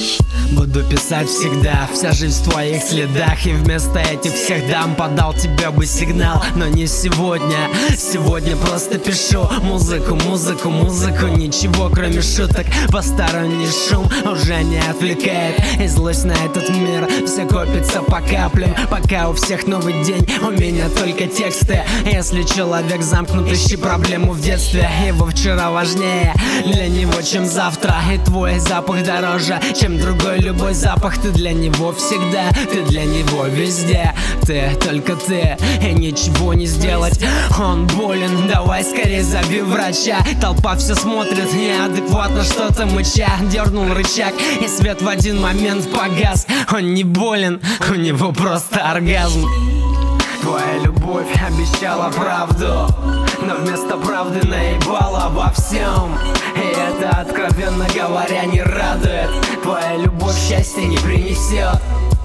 Буду писать всегда, вся жизнь в твоих следах. И вместо этих всех дам подал тебе бы сигнал. Но не сегодня, сегодня просто пишу музыку, музыку, музыку. Ничего кроме шуток, посторонний шум уже не отвлекает. И злость на этот мир все копится по каплям. Пока у всех новый день, у меня только тексты. Если человек замкнут, ищи проблему в детстве. Его вчера важнее для него, чем завтра. И твой запах дороже, чем другой любой запах. Ты для него всегда, ты для него везде. Ты, только ты, и ничего не сделать. Он болен, давай скорее зови врача. Толпа все смотрит неадекватно, что-то мыча. Дернул рычаг, и свет в один момент погас. Он не болен, у него просто оргазм. Твоя любовь обещала правду, но вместо правды наебала обо всем. И это, откровенно говоря, не радует. Твоя любовь счастья не принесет.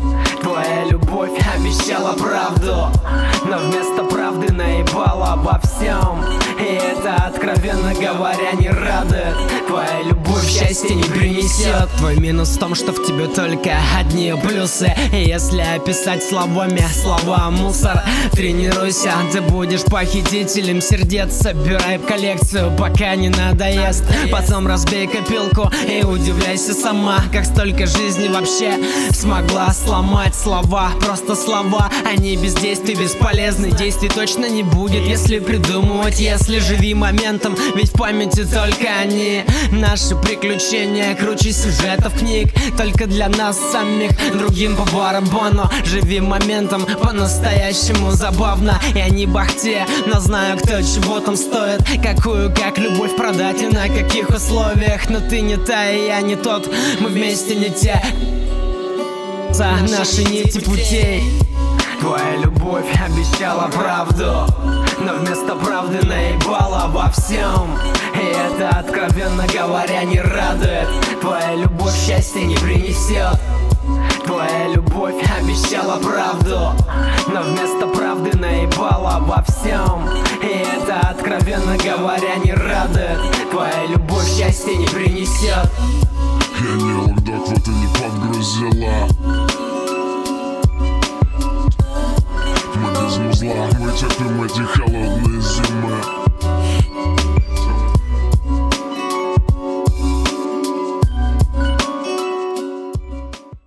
Твоя любовь обещала правду, но вместо правды наебала обо всем. И это, откровенно говоря, не радует. Твоя любовь счастья не принесет. Твой минус в том, что в тебе только одни плюсы. И если описать словами слова мусор, тренируйся, ты будешь похитителем сердец. Собирай коллекцию, пока не надоест. Потом разбей копилку и удивляйся сама, как столько жизни вообще смогла сломать. Слова, просто слова, они без действий бесполезны. Действий точно не будет, если придумывать. Если живи моментом, ведь в памяти только они. Наши приключения круче сюжетов книг. Только для нас самих, другим по барабану. Живи моментом, по-настоящему забавно. Я не бахте, но знаю, кто чего там стоит. Какую, как любовь продать и на каких условиях. Но ты не та, и я не тот, мы вместе не те. Наши нити путей. Твоя любовь обещала правду, но вместо правды наебала обо всем. И это, откровенно говоря, не радует. Твоя любовь счастья не принесет. Твоя любовь обещала правду, но вместо правды наебала обо всем. И это, откровенно говоря, не радует. Твоя любовь счастья не принесет. Я не локдак, вот и не подгрузила. Мы без музла, мы терпим эти холодные зимы.